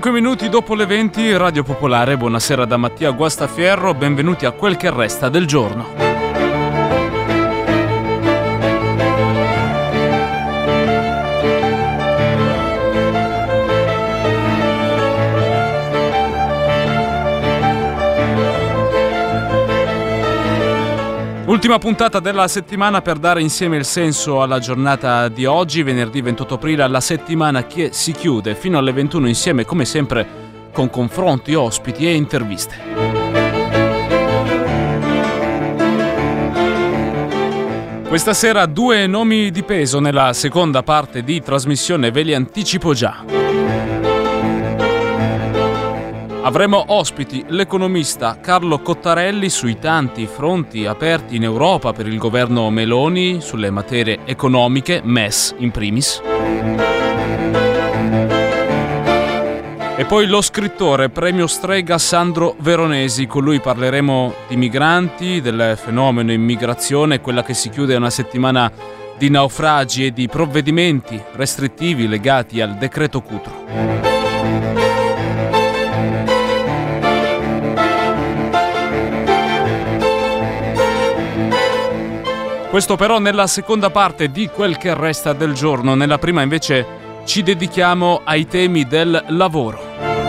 5 minuti dopo le 20, Radio Popolare, buonasera da Mattia Guastafierro, benvenuti a quel che resta del giorno. Ultima puntata della settimana per dare insieme il senso alla giornata di oggi, venerdì 28 aprile, alla settimana che si chiude fino alle 21 insieme come sempre con confronti, ospiti e interviste. Questa sera 2 nomi di peso nella seconda parte di trasmissione, ve li anticipo già. Avremo ospiti l'economista Carlo Cottarelli sui tanti fronti aperti in Europa per il governo Meloni sulle materie economiche, MES in primis. E poi lo scrittore premio Strega Sandro Veronesi, con lui parleremo di migranti, del fenomeno immigrazione, quella che si chiude una settimana di naufragi e di provvedimenti restrittivi legati al decreto Cutro. Questo però nella seconda parte di quel che resta del giorno. Nella prima invece ci dedichiamo ai temi del lavoro.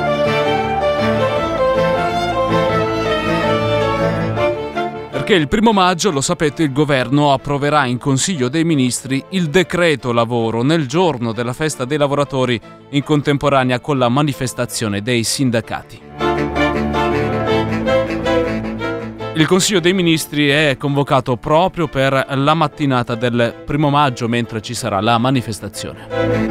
Perché il 1 maggio, lo sapete, il governo approverà in Consiglio dei Ministri il decreto lavoro nel giorno della festa dei lavoratori, in contemporanea con la manifestazione dei sindacati. Il Consiglio dei Ministri è convocato proprio per la mattinata del 1 maggio, mentre ci sarà la manifestazione.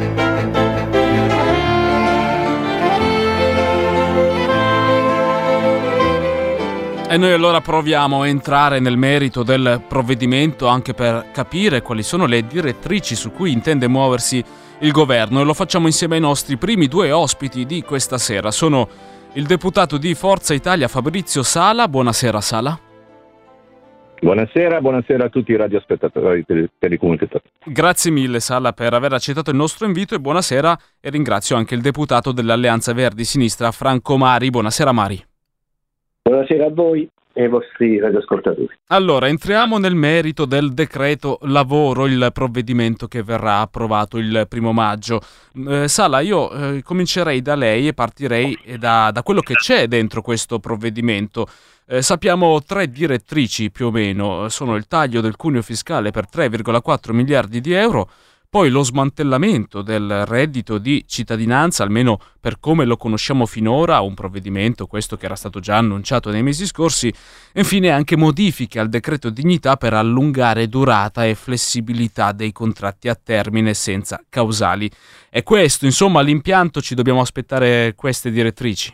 E noi allora proviamo a entrare nel merito del provvedimento anche per capire quali sono le direttrici su cui intende muoversi il governo, e lo facciamo insieme ai nostri primi 2 ospiti di questa sera. Sono il deputato di Forza Italia Fabrizio Sala. Buonasera Sala. Buonasera a tutti i radiospettatori e telecomunicatori. Grazie mille Sala per aver accettato il nostro invito e buonasera, e ringrazio anche il deputato dell'Alleanza Verdi Sinistra Franco Mari. Buonasera Mari. Buonasera a voi e ai vostri radioascoltatori. Allora, entriamo nel merito del decreto lavoro, il provvedimento che verrà approvato il 1 maggio. Sala, io comincerei da lei e partirei da quello che c'è dentro questo provvedimento. Sappiamo 3 direttrici più o meno, sono il taglio del cuneo fiscale per 3,4 miliardi di euro, poi lo smantellamento del reddito di cittadinanza, almeno per come lo conosciamo finora, un provvedimento questo che era stato già annunciato nei mesi scorsi, e infine anche modifiche al decreto dignità per allungare durata e flessibilità dei contratti a termine senza causali. È questo, insomma, l'impianto, ci dobbiamo aspettare queste direttrici?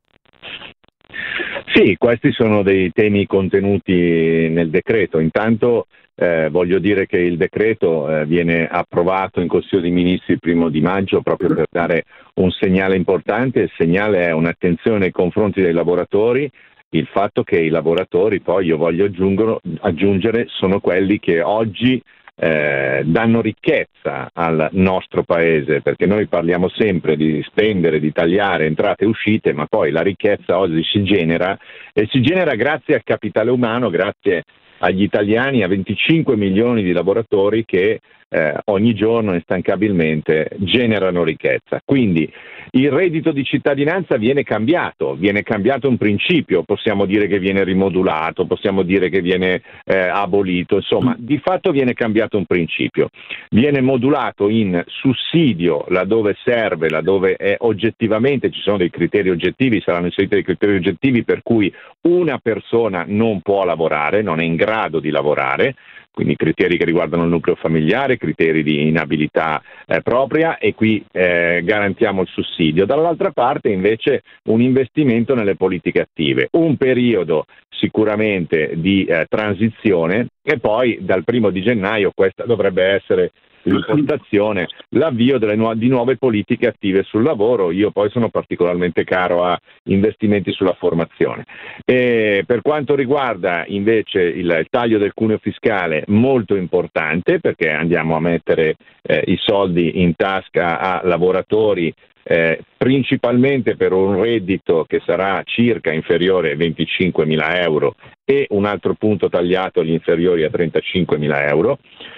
Sì, questi sono dei temi contenuti nel decreto. Intanto voglio dire che il decreto viene approvato in Consiglio dei Ministri il 1 maggio proprio per dare un segnale importante. Il segnale è un'attenzione nei confronti dei lavoratori, il fatto che i lavoratori, poi io voglio aggiungere, sono quelli che oggi danno ricchezza al nostro paese, perché noi parliamo sempre di spendere, di tagliare entrate e uscite, ma poi la ricchezza oggi si genera, e si genera grazie al capitale umano, grazie agli italiani, a 25 milioni di lavoratori che ogni giorno instancabilmente generano ricchezza. Quindi il reddito di cittadinanza viene cambiato un principio, possiamo dire che viene rimodulato, possiamo dire che viene abolito, insomma di fatto viene cambiato un principio, viene modulato in sussidio laddove serve, laddove oggettivamente ci sono dei criteri oggettivi, saranno inseriti dei criteri oggettivi per cui una persona non può lavorare, non è in grado di lavorare, quindi criteri che riguardano il nucleo familiare, criteri di inabilità propria, e qui garantiamo il sussidio. Dall'altra parte invece un investimento nelle politiche attive, un periodo sicuramente di transizione, e poi dal 1 di gennaio questa dovrebbe essere l'impostazione, l'avvio di nuove politiche attive sul lavoro. Io poi sono particolarmente caro a investimenti sulla formazione. E per quanto riguarda invece il taglio del cuneo fiscale, molto importante, perché andiamo a mettere i soldi in tasca a lavoratori principalmente per un reddito che sarà circa inferiore ai 25.000 euro e un altro punto tagliato agli inferiori a 35.000 euro.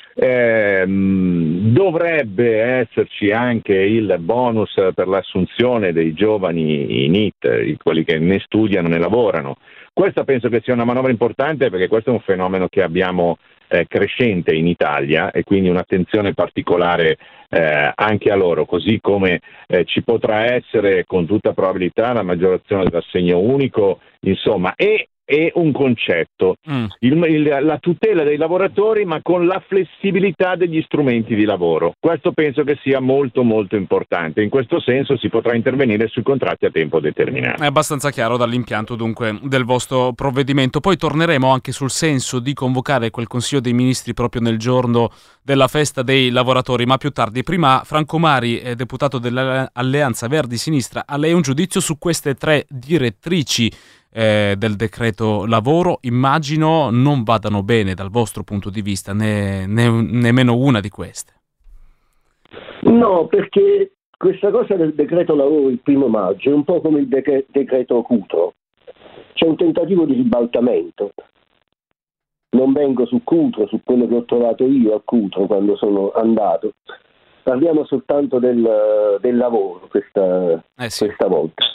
Dovrebbe esserci anche il bonus per l'assunzione dei giovani in IT, quelli che né studiano né lavorano. Questa penso che sia una manovra importante, perché questo è un fenomeno che abbiamo crescente in Italia, e quindi un'attenzione particolare anche a loro, così come ci potrà essere con tutta probabilità la maggiorazione dell'assegno unico, insomma, e un concetto, la tutela dei lavoratori, ma con la flessibilità degli strumenti di lavoro. Questo penso che sia molto molto importante. In questo senso si potrà intervenire sui contratti a tempo determinato. È abbastanza chiaro dall'impianto dunque del vostro provvedimento. Poi torneremo anche sul senso di convocare quel Consiglio dei Ministri proprio nel giorno della festa dei lavoratori, ma più tardi. Prima Franco Mari, deputato dell'Alleanza Verdi Sinistra, a lei un giudizio su queste 3 direttrici del decreto lavoro. Immagino non vadano bene dal vostro punto di vista, nemmeno una di queste. No, perché questa cosa del decreto lavoro il 1° maggio è un po' come il decreto Cutro. C'è un tentativo di ribaltamento. Non vengo su Cutro, su quello che ho trovato io a Cutro quando sono andato. Parliamo soltanto del lavoro questa volta.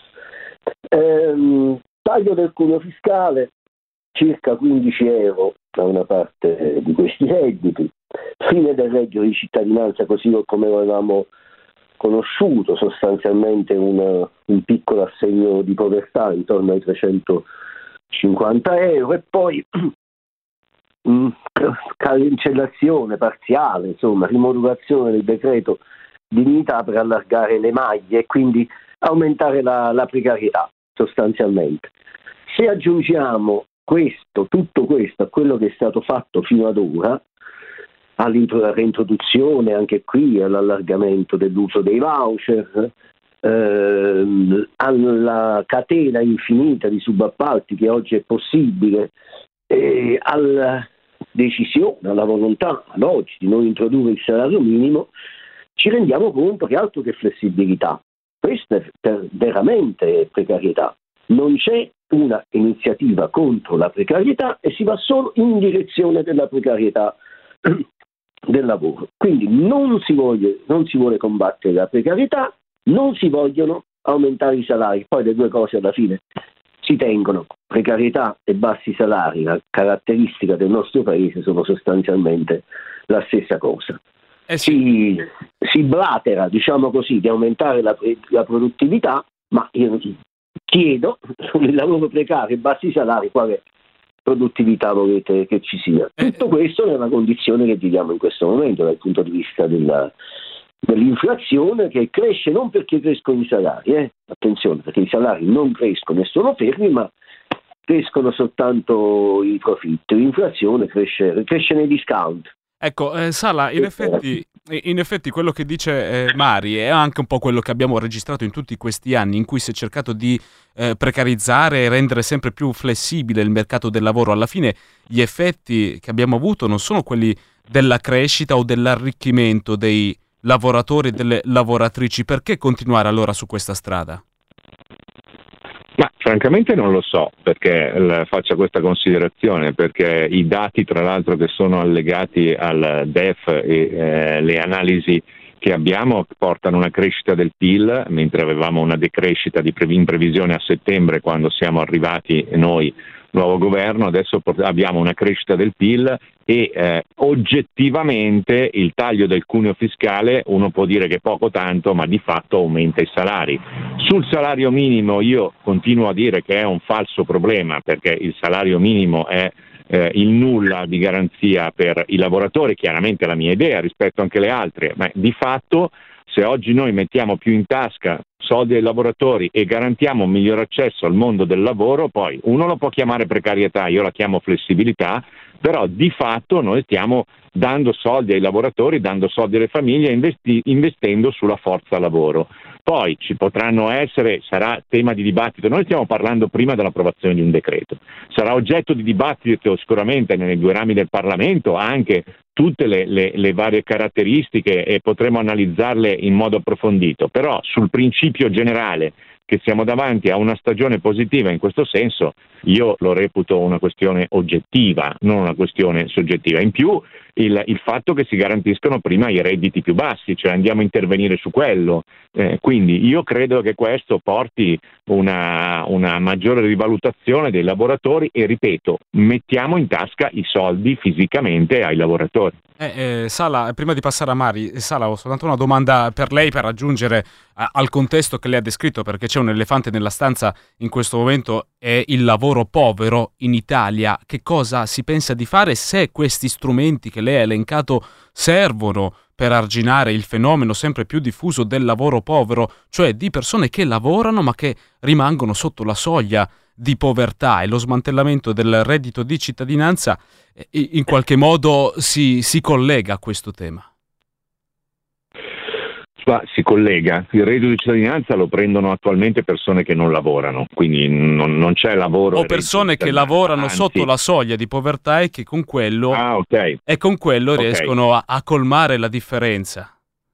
Taglio del cuneo fiscale, circa 15 euro da una parte di questi redditi, fine del reddito di cittadinanza così come lo avevamo conosciuto, sostanzialmente un piccolo assegno di povertà intorno ai 350 euro, e poi cancellazione parziale, insomma rimodulazione del decreto dignità per allargare le maglie e quindi aumentare la precarietà sostanzialmente. Se aggiungiamo tutto questo a quello che è stato fatto fino ad ora, alla reintroduzione anche qui, all'allargamento dell'uso dei voucher, alla catena infinita di subappalti che oggi è possibile, alla decisione, alla volontà ad oggi di non introdurre il salario minimo, ci rendiamo conto che altro che flessibilità. Questa è veramente precarietà. Non c'è una iniziativa contro la precarietà e si va solo in direzione della precarietà del lavoro. Quindi non si vuole combattere la precarietà, non si vogliono aumentare i salari. Poi le due cose alla fine si tengono. Precarietà e bassi salari, la caratteristica del nostro paese, sono sostanzialmente la stessa cosa. Si blatera, diciamo così, di aumentare la produttività, ma io chiedo, sul lavoro precario e bassi salari, quale produttività volete che ci sia? Tutto questo è una condizione che viviamo in questo momento dal punto di vista dell'inflazione, che cresce non perché crescono i salari, attenzione, perché i salari non crescono e sono fermi, ma crescono soltanto i profitti. L'inflazione cresce nei discount. Ecco, Sala, in effetti quello che dice Mari è anche un po' quello che abbiamo registrato in tutti questi anni in cui si è cercato di precarizzare e rendere sempre più flessibile il mercato del lavoro. Alla fine gli effetti che abbiamo avuto non sono quelli della crescita o dell'arricchimento dei lavoratori e delle lavoratrici. Perché continuare allora su questa strada? Ma francamente non lo so perché faccia questa considerazione, perché i dati tra l'altro che sono allegati al DEF e le analisi che abbiamo portano una crescita del PIL, mentre avevamo una decrescita in previsione a settembre quando siamo arrivati noi, nuovo governo. Adesso abbiamo una crescita del PIL e oggettivamente il taglio del cuneo fiscale, uno può dire che poco tanto, ma di fatto aumenta i salari. Sul salario minimo io continuo a dire che è un falso problema, perché il salario minimo è il nulla di garanzia per i lavoratori. Chiaramente la mia idea rispetto anche alle altre, ma di fatto se oggi noi mettiamo più in tasca soldi ai lavoratori e garantiamo un miglior accesso al mondo del lavoro, poi uno lo può chiamare precarietà, io la chiamo flessibilità, però di fatto noi stiamo dando soldi ai lavoratori, dando soldi alle famiglie, investendo sulla forza lavoro. Poi ci potranno essere, sarà tema di dibattito, noi stiamo parlando prima dell'approvazione di un decreto, sarà oggetto di dibattito sicuramente nei 2 rami del Parlamento anche tutte le varie caratteristiche e potremo analizzarle in modo approfondito, però sul principio generale che siamo davanti a una stagione positiva in questo senso, io lo reputo una questione oggettiva, non una questione soggettiva. In più il fatto che si garantiscono prima i redditi più bassi, cioè andiamo a intervenire su quello, quindi io credo che questo porti una maggiore rivalutazione dei lavoratori e, ripeto, mettiamo in tasca i soldi fisicamente ai lavoratori. Sala, prima di passare a Mari, Sala, ho soltanto una domanda per lei per aggiungere al contesto che lei ha descritto, perché c'è un elefante nella stanza in questo momento, è il lavoro povero in Italia. Che cosa si pensa di fare, se questi strumenti che lei ha elencato servono per arginare il fenomeno sempre più diffuso del lavoro povero, cioè di persone che lavorano ma che rimangono sotto la soglia di povertà, e lo smantellamento del reddito di cittadinanza in qualche modo si collega a questo tema? Si collega. Il reddito di cittadinanza lo prendono attualmente persone che non lavorano, quindi non c'è lavoro. O persone che lavorano sotto la soglia di povertà e che con quello, riescono a colmare la differenza.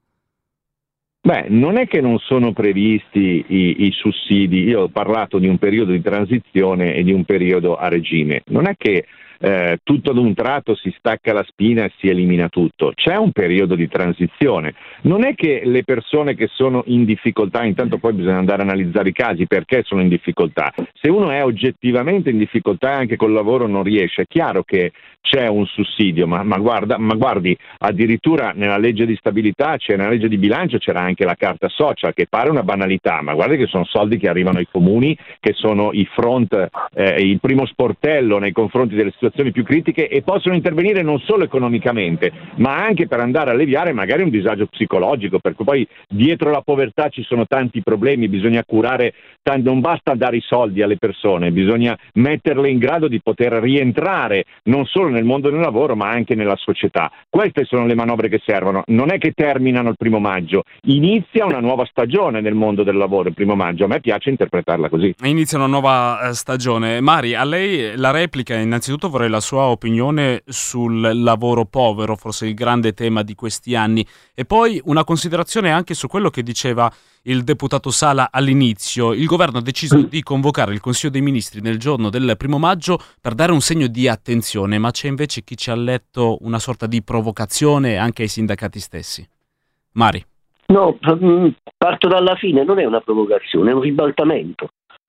Beh, non è che non sono previsti i sussidi. Io ho parlato di un periodo di transizione e di un periodo a regime. Non è che tutto ad un tratto si stacca la spina e si elimina tutto. C'è un periodo di transizione. Non è che le persone che sono in difficoltà, intanto poi bisogna andare a analizzare i casi, perché sono in difficoltà. Se uno è oggettivamente in difficoltà e anche col lavoro non riesce, è chiaro che c'è un sussidio, ma guardi, addirittura nella legge di stabilità, nella legge di bilancio c'era anche la carta social, che pare una banalità, ma guardi che sono soldi che arrivano ai comuni, che sono i front, il primo sportello nei confronti delle situazioni più critiche, e possono intervenire non solo economicamente, ma anche per andare a alleviare magari un disagio psicologico, perché poi dietro la povertà ci sono tanti problemi, bisogna curare, non basta dare i soldi alle persone, bisogna metterle in grado di poter rientrare non solo nel mondo del lavoro ma anche nella società. Queste sono le manovre che servono, non è che terminano il 1° maggio, inizia una nuova stagione nel mondo del lavoro il 1° maggio, a me piace interpretarla così. Inizia una nuova stagione. Mari, a lei la replica. Innanzitutto vorrei la sua opinione sul lavoro povero, forse il grande tema di questi anni, e poi una considerazione anche su quello che diceva il deputato Sala all'inizio. Il governo ha deciso di convocare il Consiglio dei Ministri nel giorno del 1° maggio per dare un segno di attenzione, ma c'è invece chi ci ha letto una sorta di provocazione anche ai sindacati stessi. Mari. No, parto dalla fine, non è una provocazione, è un ribaltamento.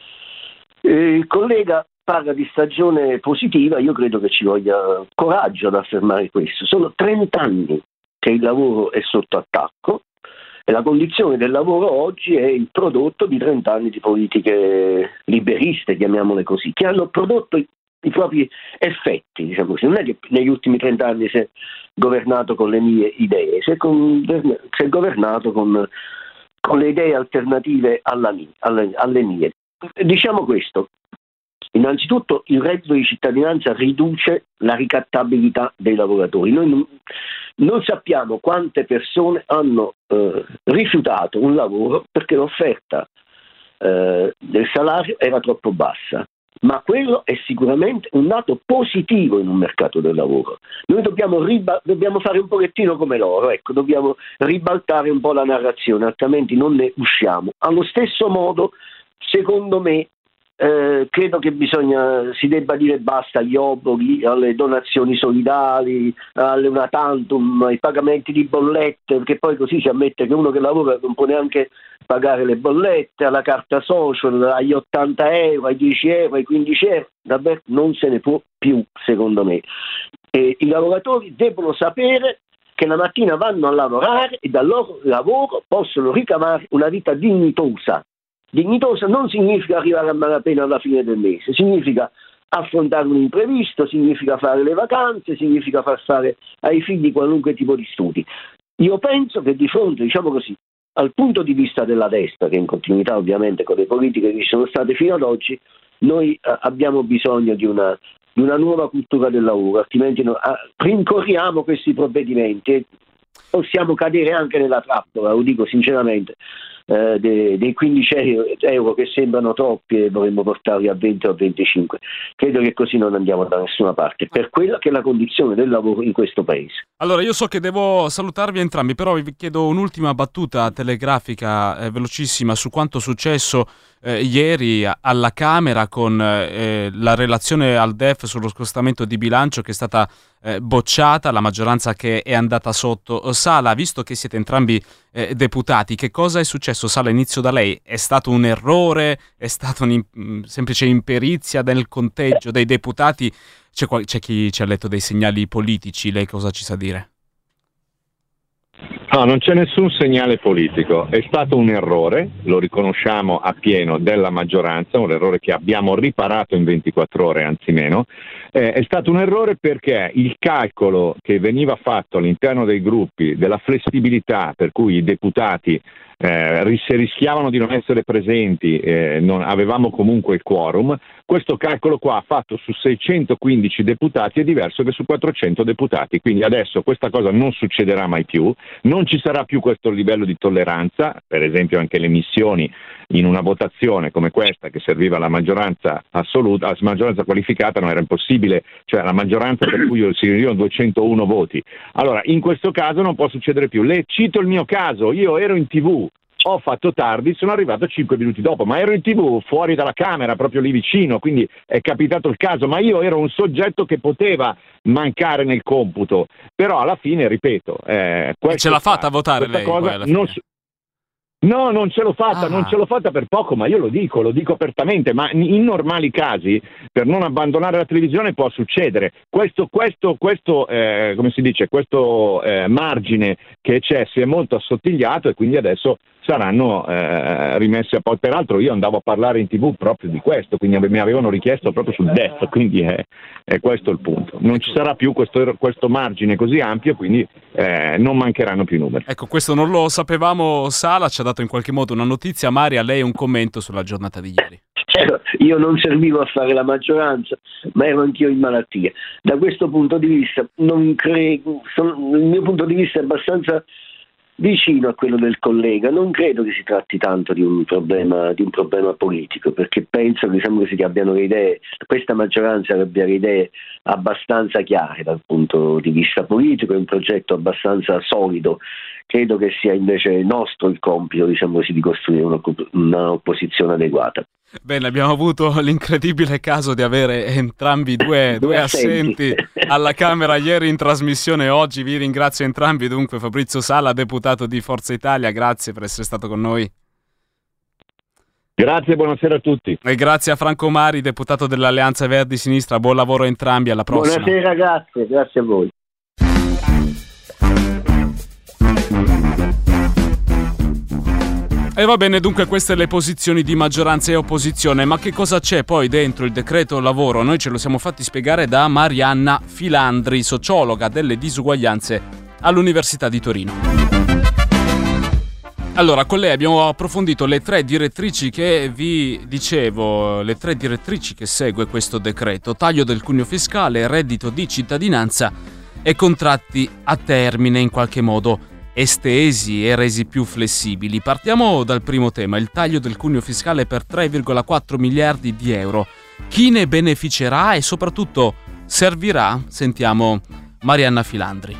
Il collega parla di stagione positiva, io credo che ci voglia coraggio ad affermare questo. Sono 30 anni che il lavoro è sotto attacco, e la condizione del lavoro oggi è il prodotto di 30 anni di politiche liberiste, chiamiamole così, che hanno prodotto i propri effetti, diciamo così. Non è che negli ultimi 30 anni si è governato con le mie idee, si è governato con le idee alternative alle mie. Diciamo questo: innanzitutto il reddito di cittadinanza riduce la ricattabilità dei lavoratori. Noi non sappiamo quante persone hanno rifiutato un lavoro perché l'offerta del salario era troppo bassa, ma quello è sicuramente un dato positivo in un mercato del lavoro. Noi dobbiamo fare un pochettino come loro, dobbiamo ribaltare un po' la narrazione, altrimenti non ne usciamo. Allo stesso modo, secondo me, credo che si debba dire basta agli obblighi, alle donazioni solidali, alle una tantum, ai pagamenti di bollette, perché poi così si ammette che uno che lavora non può neanche pagare le bollette, alla carta social, agli 80 euro, ai 10 euro, ai 15 euro. Davvero non se ne può più, secondo me. E i lavoratori devono sapere che la mattina vanno a lavorare e dal loro lavoro possono ricavare una vita dignitosa. Dignitosa non significa arrivare a malapena alla fine del mese, significa affrontare un imprevisto, significa fare le vacanze, significa far fare ai figli qualunque tipo di studi. Io penso che di fronte, diciamo così, al punto di vista della destra, che è in continuità ovviamente con le politiche che ci sono state fino ad oggi, noi abbiamo bisogno di una nuova cultura del lavoro, altrimenti rincorriamo questi provvedimenti e possiamo cadere anche nella trappola, lo dico sinceramente. dei 15 euro che sembrano troppi e vorremmo portarli a 20 o 25. Credo che così non andiamo da nessuna parte, per quella che è la condizione del lavoro in questo paese. Allora, io so che devo salutarvi entrambi, però vi chiedo un'ultima battuta telegrafica velocissima su quanto successo ieri alla Camera con la relazione al DEF sullo scostamento di bilancio che è stata bocciata, la maggioranza che è andata sotto. Sala, visto che siete entrambi deputati, che cosa è successo? Sala, inizio da lei. È stato un errore? È stata semplice imperizia nel conteggio dei deputati? C'è chi ci ha letto dei segnali politici, lei cosa ci sa dire? No, non c'è nessun segnale politico, è stato un errore, lo riconosciamo appieno, della maggioranza, un errore che abbiamo riparato in 24 ore, anzi meno. È stato un errore perché il calcolo che veniva fatto all'interno dei gruppi della flessibilità per cui i deputati se rischiavano di non essere presenti, non avevamo comunque il quorum, questo calcolo qua fatto su 615 deputati è diverso che su 400 deputati, quindi adesso questa cosa non succederà mai più, non ci sarà più questo livello di tolleranza, per esempio anche le missioni in una votazione come questa che serviva alla maggioranza assoluta, la maggioranza qualificata non era impossibile, cioè la maggioranza per cui si arrivano 201 voti. Allora, in questo caso non può succedere più. Le cito il mio caso, io ero in TV, ho fatto tardi, sono arrivato 5 minuti dopo, ma ero in TV fuori dalla Camera, proprio lì vicino, quindi è capitato il caso, ma io ero un soggetto che poteva mancare nel computo, però alla fine, ripeto... e ce l'ha fatta a votare lei? Cosa poi alla fine. No, non ce l'ho fatta, non ce l'ho fatta per poco, ma io lo dico apertamente, ma in normali casi, per non abbandonare la televisione può succedere. Questo come si dice, questo margine che c'è si è molto assottigliato e quindi adesso saranno rimessi a posto. Peraltro io andavo a parlare in TV proprio di questo, quindi mi avevano richiesto proprio sul DEF, quindi è questo il punto. Non ci sarà più questo margine così ampio, quindi non mancheranno più numeri. Ecco, questo non lo sapevamo. Sala ci ha dato in qualche modo una notizia. Maria, lei un commento sulla giornata di ieri. Io non servivo a fare la maggioranza, ma ero anch'io in malattia. Da questo punto di vista il mio punto di vista è abbastanza vicino a quello del collega. Non credo che si tratti tanto di un problema politico, perché penso che abbiano le idee, questa maggioranza abbia le idee abbastanza chiare dal punto di vista politico, è un progetto abbastanza solido. Credo che sia invece nostro il compito, di costruire un'opposizione adeguata. Bene, abbiamo avuto l'incredibile caso di avere entrambi due assenti alla Camera ieri in trasmissione. Oggi vi ringrazio entrambi. Dunque, Fabrizio Sala, deputato di Forza Italia, grazie per essere stato con noi. Grazie, buonasera a tutti. E grazie a Franco Mari, deputato dell'Alleanza Verdi Sinistra. Buon lavoro a entrambi, alla prossima. Buonasera, grazie a voi. E va bene, dunque queste le posizioni di maggioranza e opposizione, ma che cosa c'è poi dentro il decreto lavoro? Noi ce lo siamo fatti spiegare da Marianna Filandri, sociologa delle disuguaglianze all'Università di Torino. Allora, con lei abbiamo approfondito le 3 direttrici che vi dicevo, le 3 direttrici che segue questo decreto: taglio del cuneo fiscale, reddito di cittadinanza e contratti a termine in qualche modo estesi e resi più flessibili. Partiamo dal primo tema, il taglio del cuneo fiscale per 3,4 miliardi di euro. Chi ne beneficerà e soprattutto servirà? Sentiamo Marianna Filandri.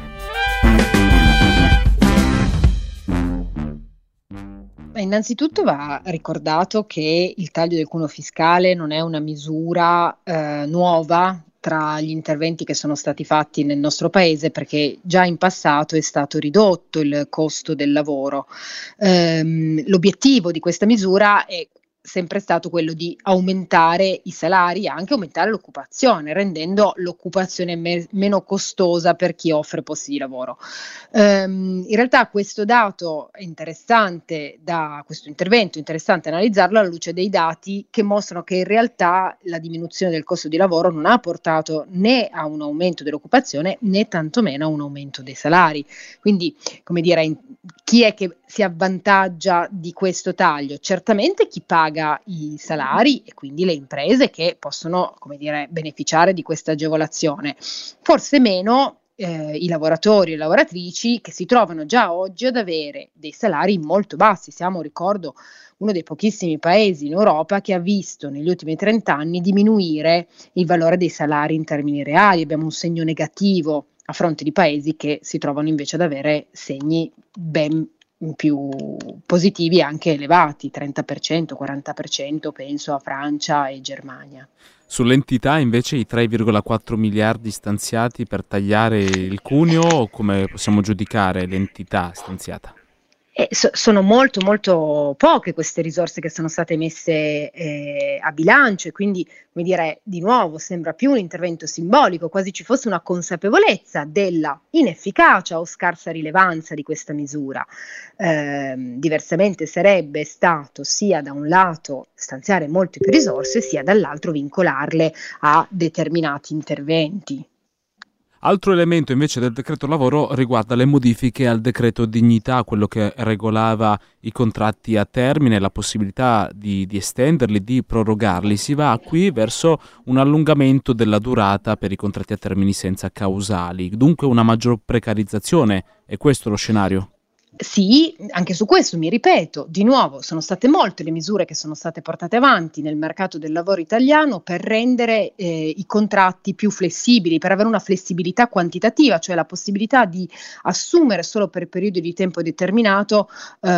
Innanzitutto va ricordato che il taglio del cuneo fiscale non è una misura nuova tra gli interventi che sono stati fatti nel nostro paese, perché già in passato è stato ridotto il costo del lavoro. L'obiettivo di questa misura è sempre stato quello di aumentare i salari e anche aumentare l'occupazione, rendendo l'occupazione meno costosa per chi offre posti di lavoro. In realtà questo dato è interessante, questo intervento è interessante analizzarlo alla luce dei dati che mostrano che in realtà la diminuzione del costo di lavoro non ha portato né a un aumento dell'occupazione né tantomeno a un aumento dei salari. Quindi, come dire, chi è che si avvantaggia di questo taglio? Certamente chi paga i salari e quindi le imprese che possono, come dire, beneficiare di questa agevolazione. Forse meno i lavoratori e le lavoratrici che si trovano già oggi ad avere dei salari molto bassi. Siamo, ricordo, uno dei pochissimi paesi in Europa che ha visto negli ultimi 30 anni diminuire il valore dei salari in termini reali. Abbiamo un segno negativo a fronte di paesi che si trovano invece ad avere segni ben più positivi, anche elevati, 30%, 40%, penso a Francia e Germania. Sull'entità invece i 3,4 miliardi stanziati per tagliare il cuneo, come possiamo giudicare l'entità stanziata? Sono molto molto poche queste risorse che sono state messe a bilancio, e quindi, come dire, di nuovo sembra più un intervento simbolico, quasi ci fosse una consapevolezza della inefficacia o scarsa rilevanza di questa misura. Diversamente sarebbe stato sia da un lato stanziare molte più risorse, sia dall'altro vincolarle a determinati interventi. Altro elemento invece del decreto lavoro riguarda le modifiche al decreto dignità, quello che regolava i contratti a termine, la possibilità di estenderli, di prorogarli. Si va qui verso un allungamento della durata per i contratti a termini senza causali, dunque una maggior precarizzazione. È questo lo scenario? Sì, anche su questo mi ripeto, di nuovo sono state molte le misure che sono state portate avanti nel mercato del lavoro italiano per rendere i contratti più flessibili, per avere una flessibilità quantitativa, cioè la possibilità di assumere solo per periodi di tempo determinato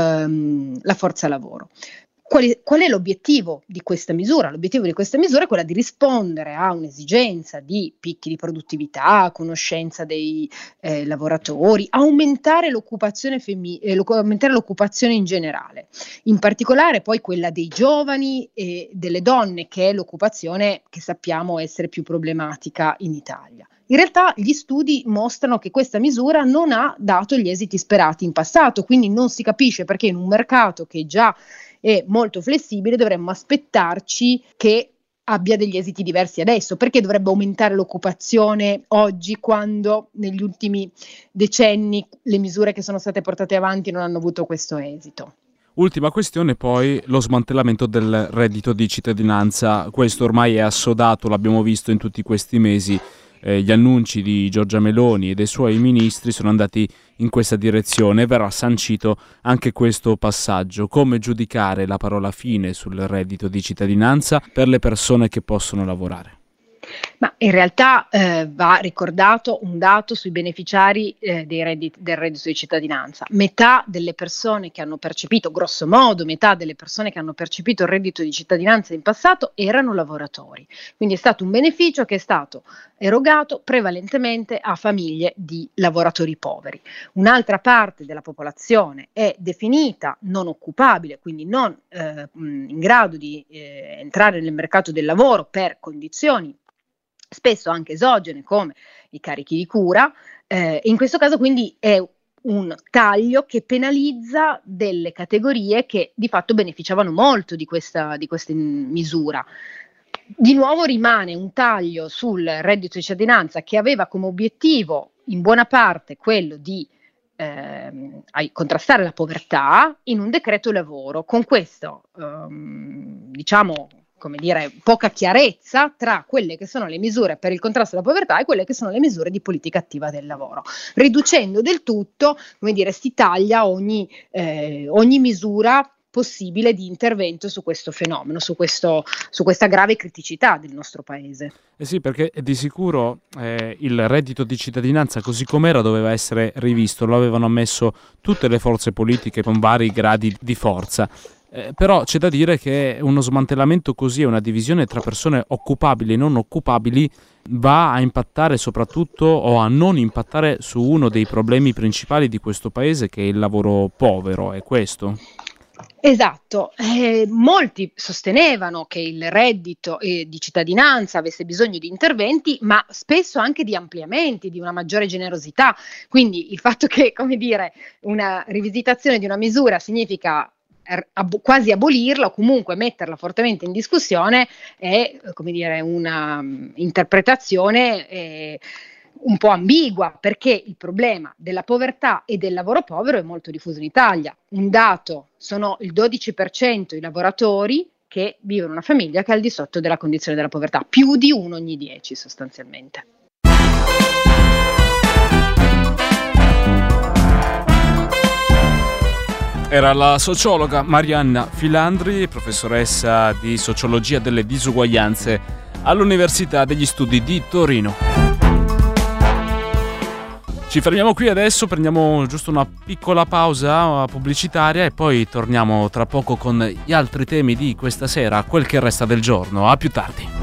la forza lavoro. Qual è l'obiettivo di questa misura? L'obiettivo di questa misura è quella di rispondere a un'esigenza di picchi di produttività, conoscenza dei lavoratori, aumentare l'occupazione aumentare l'occupazione in generale, in particolare poi quella dei giovani e delle donne, che è l'occupazione che sappiamo essere più problematica in Italia. In realtà gli studi mostrano che questa misura non ha dato gli esiti sperati in passato, quindi non si capisce perché in un mercato che già è molto flessibile dovremmo aspettarci che abbia degli esiti diversi adesso. Perché dovrebbe aumentare l'occupazione oggi, quando negli ultimi decenni le misure che sono state portate avanti non hanno avuto questo esito? Ultima questione poi, lo smantellamento del reddito di cittadinanza. Questo ormai è assodato, l'abbiamo visto in tutti questi mesi. Gli annunci di Giorgia Meloni e dei suoi ministri sono andati in questa direzione. Verrà sancito anche questo passaggio. Come giudicare la parola fine sul reddito di cittadinanza per le persone che possono lavorare? Ma in realtà va ricordato un dato sui beneficiari del reddito di cittadinanza. Metà delle persone che hanno percepito, grosso modo, metà delle persone che hanno percepito il reddito di cittadinanza in passato erano lavoratori. Quindi è stato un beneficio che è stato erogato prevalentemente a famiglie di lavoratori poveri. Un'altra parte della popolazione è definita non occupabile, quindi non in grado di entrare nel mercato del lavoro per condizioni spesso anche esogene, come i carichi di cura, in questo caso quindi è un taglio che penalizza delle categorie che di fatto beneficiavano molto di questa misura. Di nuovo rimane un taglio sul reddito di cittadinanza che aveva come obiettivo in buona parte quello di contrastare la povertà in un decreto lavoro, con questo poca chiarezza tra quelle che sono le misure per il contrasto alla povertà e quelle che sono le misure di politica attiva del lavoro. Riducendo del tutto, si taglia ogni misura possibile di intervento su questo fenomeno, su questa grave criticità del nostro paese. Sì, perché di sicuro il reddito di cittadinanza così com'era doveva essere rivisto, lo avevano ammesso tutte le forze politiche con vari gradi di forza. Però c'è da dire che uno smantellamento così e una divisione tra persone occupabili e non occupabili va a impattare soprattutto o a non impattare su uno dei problemi principali di questo paese, che è il lavoro povero, è questo? Esatto, molti sostenevano che il reddito di cittadinanza avesse bisogno di interventi, ma spesso anche di ampliamenti, di una maggiore generosità. Quindi il fatto che, una rivisitazione di una misura significa quasi abolirla o comunque metterla fortemente in discussione è una interpretazione un po' ambigua, perché il problema della povertà e del lavoro povero è molto diffuso in Italia. Un dato: sono il 12% i lavoratori che vivono in una famiglia che è al di sotto della condizione della povertà, più di 1 ogni 10 sostanzialmente. Era la sociologa Marianna Filandri, professoressa di sociologia delle disuguaglianze all'Università degli Studi di Torino. Ci fermiamo qui adesso, prendiamo giusto una piccola pausa pubblicitaria e poi torniamo tra poco con gli altri temi di questa sera, quel che resta del giorno. A più tardi.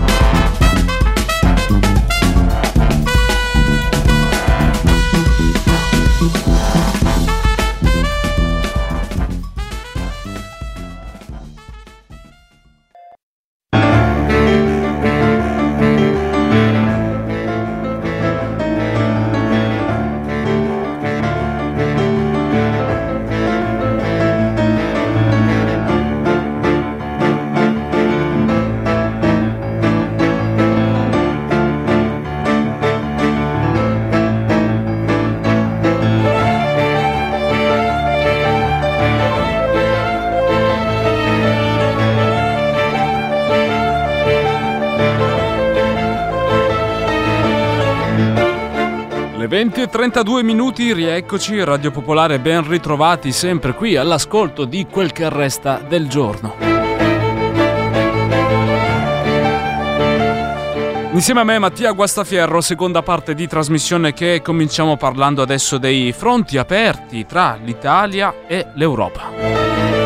Le 20:32 minuti, rieccoci, Radio Popolare, ben ritrovati sempre qui all'ascolto di quel che resta del giorno. Insieme a me Mattia Guastafierro, seconda parte di trasmissione che cominciamo parlando adesso dei fronti aperti tra l'Italia e l'Europa.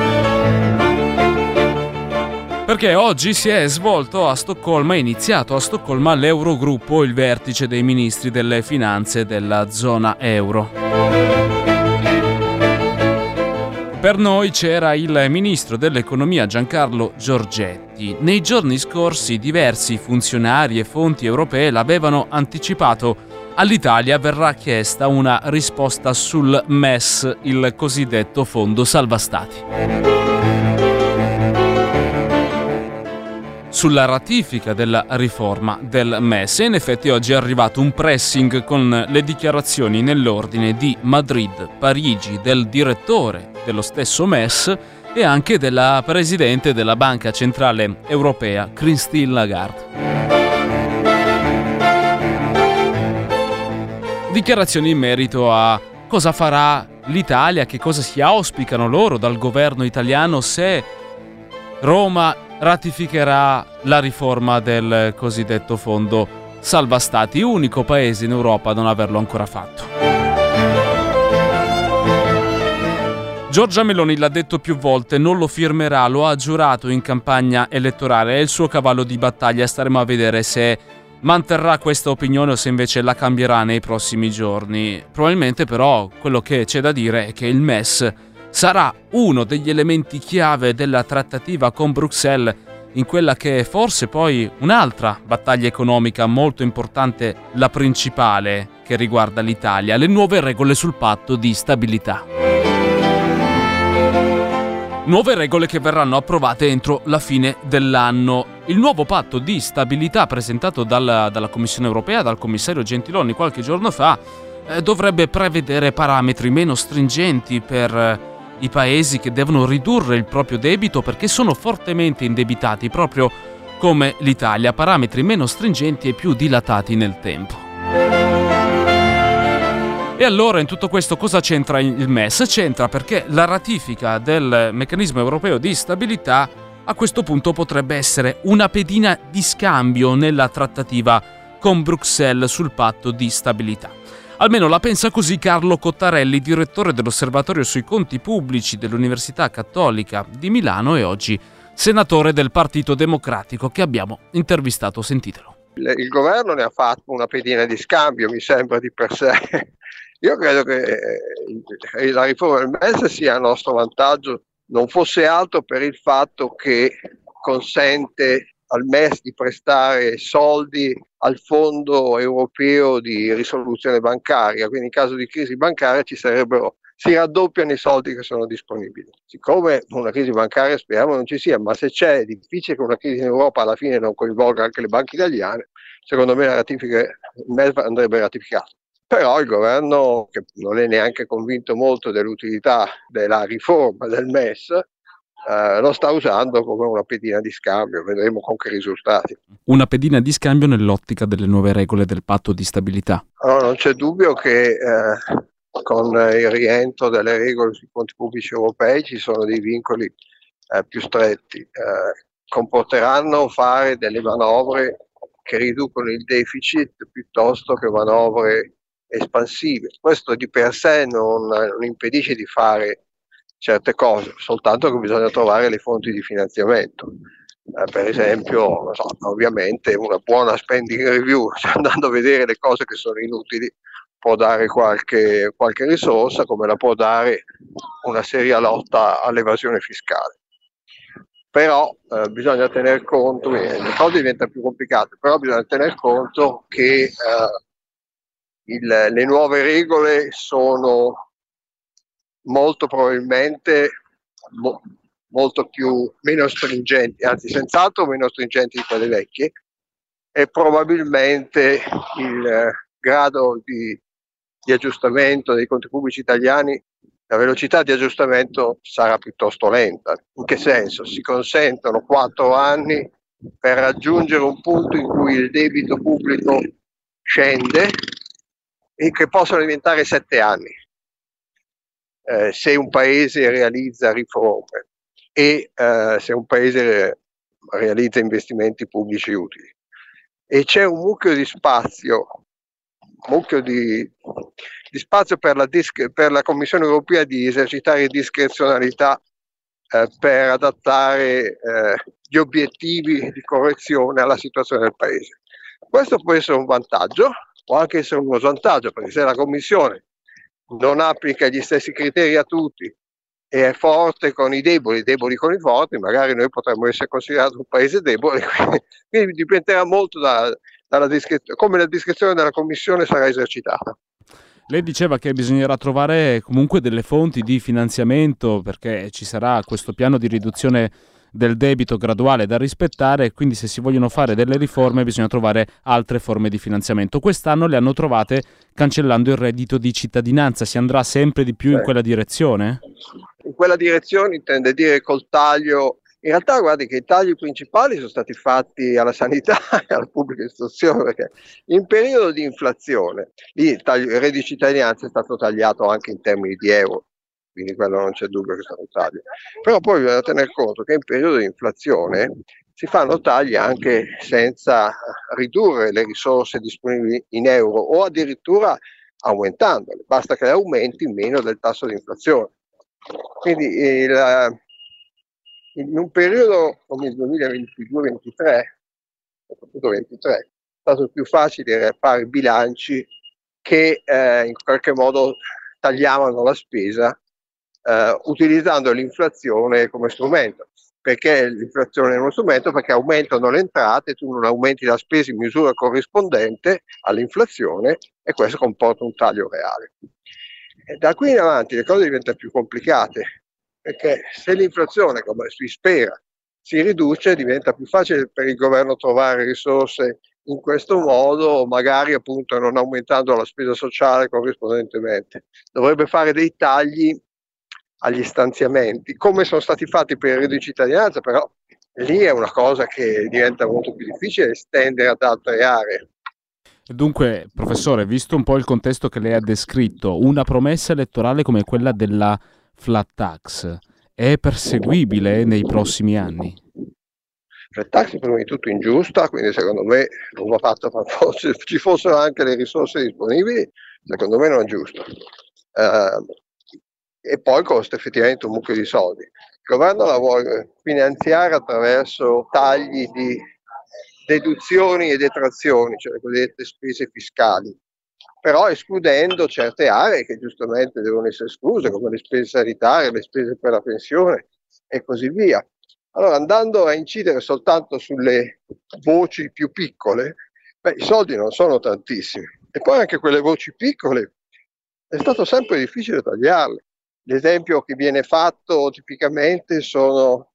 Perché oggi si è svolto a Stoccolma, è iniziato a Stoccolma l'Eurogruppo, il vertice dei ministri delle finanze della zona euro. Per noi c'era il ministro dell'economia Giancarlo Giorgetti. Nei giorni scorsi diversi funzionari e fonti europee l'avevano anticipato. All'Italia verrà chiesta una risposta sul MES, il cosiddetto Fondo Salva Stati. Sulla ratifica della riforma del MES. E in effetti oggi è arrivato un pressing con le dichiarazioni nell'ordine di Madrid, Parigi, del direttore dello stesso MES e anche della presidente della Banca Centrale Europea, Christine Lagarde. Dichiarazioni in merito a cosa farà l'Italia, che cosa si auspicano loro dal governo italiano se Roma ratificherà la riforma del cosiddetto Fondo Salva Stati, unico paese in Europa a non averlo ancora fatto. Giorgia Meloni l'ha detto più volte, non lo firmerà, lo ha giurato in campagna elettorale, è il suo cavallo di battaglia, staremo a vedere se manterrà questa opinione o se invece la cambierà nei prossimi giorni. Probabilmente però quello che c'è da dire è che il MES sarà uno degli elementi chiave della trattativa con Bruxelles in quella che è forse poi un'altra battaglia economica molto importante, la principale che riguarda l'Italia, le nuove regole sul patto di stabilità. Nuove regole che verranno approvate entro la fine dell'anno. Il nuovo patto di stabilità presentato dalla Commissione Europea, dal commissario Gentiloni qualche giorno fa, dovrebbe prevedere parametri meno stringenti per i paesi che devono ridurre il proprio debito perché sono fortemente indebitati, proprio come l'Italia, parametri meno stringenti e più dilatati nel tempo. E allora in tutto questo cosa c'entra il MES? C'entra perché la ratifica del meccanismo europeo di stabilità a questo punto potrebbe essere una pedina di scambio nella trattativa con Bruxelles sul patto di stabilità. Almeno la pensa così Carlo Cottarelli, direttore dell'Osservatorio sui conti pubblici dell'Università Cattolica di Milano e oggi senatore del Partito Democratico, che abbiamo intervistato. Sentitelo. Il governo ne ha fatto una pedina di scambio, mi sembra, di per sé. Io credo che la riforma del MES sia a nostro vantaggio, non fosse altro per il fatto che consente al MES di prestare soldi al Fondo Europeo di risoluzione bancaria, quindi in caso di crisi bancaria si raddoppiano i soldi che sono disponibili. Siccome una crisi bancaria speriamo non ci sia, ma se c'è, è difficile che una crisi in Europa alla fine non coinvolga anche le banche italiane, secondo me il MES andrebbe ratificato. Però il governo, che non è neanche convinto molto dell'utilità della riforma del MES, lo sta usando come una pedina di scambio, vedremo con che risultati. Una pedina di scambio nell'ottica delle nuove regole del patto di stabilità. Allora, non c'è dubbio che con il rientro delle regole sui conti pubblici europei ci sono dei vincoli più stretti, comporteranno fare delle manovre che riducono il deficit piuttosto che manovre espansive. Questo di per sé non impedisce di fare certe cose, soltanto che bisogna trovare le fonti di finanziamento. Per esempio, non so, ovviamente una buona spending review, cioè andando a vedere le cose che sono inutili, può dare qualche risorsa, come la può dare una seria lotta all'evasione fiscale. Però bisogna tener conto, le cose diventano più complicate, però bisogna tener conto che le nuove regole sono molto probabilmente meno stringenti, anzi senz'altro meno stringenti di quelle vecchie, e probabilmente il grado di aggiustamento dei conti pubblici italiani, la velocità di aggiustamento sarà piuttosto lenta. In che senso? Si consentono 4 anni per raggiungere un punto in cui il debito pubblico scende e che possono diventare 7 anni se un paese realizza riforme e se un paese realizza investimenti pubblici utili. E c'è un mucchio di spazio per la Commissione europea di esercitare discrezionalità per adattare gli obiettivi di correzione alla situazione del paese. Questo può essere un vantaggio, può anche essere uno svantaggio, perché se la Commissione non applica gli stessi criteri a tutti e è forte con i deboli con i forti, magari noi potremmo essere considerati un paese debole, quindi dipenderà molto dalla discrezione, come la discrezione della Commissione sarà esercitata. Lei diceva che bisognerà trovare comunque delle fonti di finanziamento, perché ci sarà questo piano di riduzione del debito graduale da rispettare, quindi se si vogliono fare delle riforme bisogna trovare altre forme di finanziamento. Quest'anno le hanno trovate cancellando il reddito di cittadinanza. Si andrà sempre di più in quella direzione? In quella direzione intende dire col taglio. In realtà guardi che i tagli principali sono stati fatti alla sanità e alla pubblica istruzione, perché in periodo di inflazione lì il reddito di cittadinanza è stato tagliato anche in termini di euro, quindi quello non c'è dubbio che sono tagli. Però poi bisogna tener conto che in periodo di inflazione si fanno tagli anche senza ridurre le risorse disponibili in euro o addirittura aumentandole, basta che le aumenti meno del tasso di inflazione. Quindi in un periodo come il 2022-23, soprattutto 23, è stato più facile fare bilanci che in qualche modo tagliavano la spesa utilizzando l'inflazione come strumento. Perché l'inflazione è uno strumento? Perché aumentano le entrate, tu non aumenti la spesa in misura corrispondente all'inflazione e questo comporta un taglio reale. E da qui in avanti le cose diventano più complicate, perché se l'inflazione, come si spera, si riduce, diventa più facile per il governo trovare risorse in questo modo, magari appunto non aumentando la spesa sociale corrispondentemente. Dovrebbe fare dei tagli agli stanziamenti, come sono stati fatti per il reddito di cittadinanza, però lì è una cosa che diventa molto più difficile estendere ad altre aree. Dunque, professore, visto un po' il contesto che lei ha descritto, una promessa elettorale come quella della flat tax è perseguibile nei prossimi anni? Flat tax prima di tutto ingiusta, quindi secondo me non va fatta, se ci fossero anche le risorse disponibili, secondo me non è giusto. E poi costa effettivamente un mucchio di soldi. Il governo la vuole finanziare attraverso tagli di deduzioni e detrazioni, cioè le cosiddette spese fiscali, però escludendo certe aree che giustamente devono essere escluse, come le spese sanitarie, le spese per la pensione e così via. Allora, andando a incidere soltanto sulle voci più piccole, i soldi non sono tantissimi. E poi anche quelle voci piccole è stato sempre difficile tagliarle. L'esempio che viene fatto tipicamente sono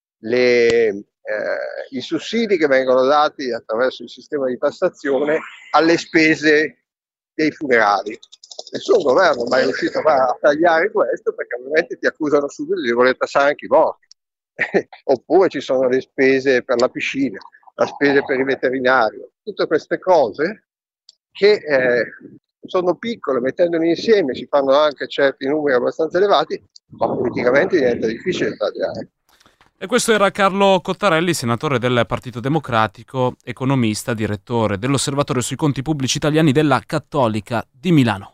i sussidi che vengono dati attraverso il sistema di tassazione alle spese dei funerali. Nessun governo mai è riuscito a tagliare questo, perché ovviamente ti accusano subito di voler tassare anche i morti. Oppure ci sono le spese per la piscina, le spese per il veterinario, tutte queste cose che sono piccole, mettendole insieme si fanno anche certi numeri abbastanza elevati, ma politicamente diventa difficile tagliare. E questo era Carlo Cottarelli, senatore del Partito Democratico, economista, direttore dell'Osservatorio sui conti pubblici italiani della Cattolica di Milano.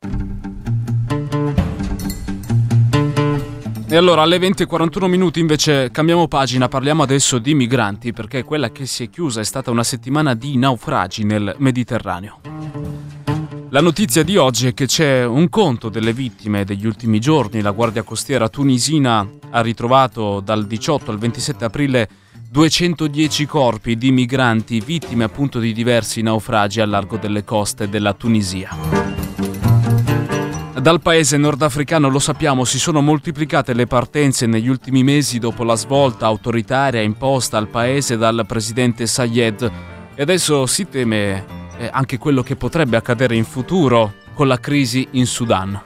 E allora alle 20:41 invece cambiamo pagina, parliamo adesso di migranti, perché quella che si è chiusa è stata una settimana di naufragi nel Mediterraneo. La notizia di oggi è che c'è un conto delle vittime degli ultimi giorni. La Guardia Costiera tunisina ha ritrovato dal 18 al 27 aprile 210 corpi di migranti vittime appunto di diversi naufragi al largo delle coste della Tunisia. Dal paese nordafricano, lo sappiamo, si sono moltiplicate le partenze negli ultimi mesi dopo la svolta autoritaria imposta al paese dal presidente Sayed, e adesso si teme anche quello che potrebbe accadere in futuro con la crisi in Sudan.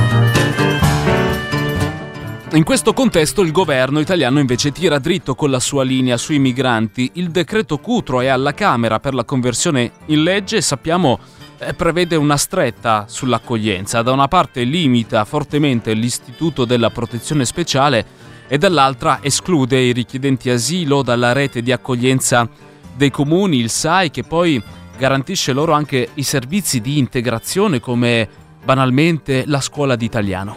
In questo contesto il governo italiano invece tira dritto con la sua linea sui migranti. Il decreto Cutro è alla Camera per la conversione in legge e sappiamo prevede una stretta sull'accoglienza. Da una parte limita fortemente l'istituto della protezione speciale e dall'altra esclude i richiedenti asilo dalla rete di accoglienza dei comuni, il SAI, che poi garantisce loro anche i servizi di integrazione come banalmente la scuola d'italiano.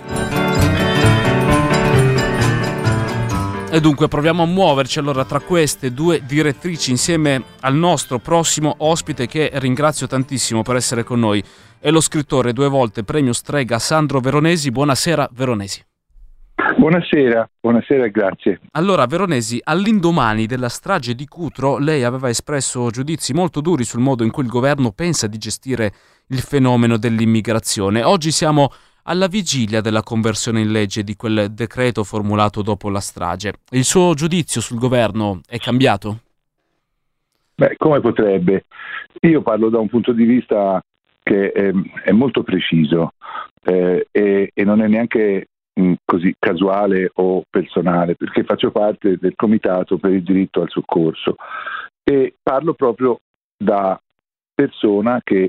E dunque proviamo a muoverci allora tra queste due direttrici insieme al nostro prossimo ospite, che ringrazio tantissimo per essere con noi. È lo scrittore 2 volte premio Strega Sandro Veronesi. Buonasera Veronesi. Buonasera e grazie. Allora Veronesi, all'indomani della strage di Cutro lei aveva espresso giudizi molto duri sul modo in cui il governo pensa di gestire il fenomeno dell'immigrazione. Oggi siamo alla vigilia della conversione in legge di quel decreto formulato dopo la strage. Il suo giudizio sul governo è cambiato? Beh, come potrebbe? Io parlo da un punto di vista che è molto preciso e non è neanche così casuale o personale, perché faccio parte del Comitato per il diritto al soccorso e parlo proprio da persona che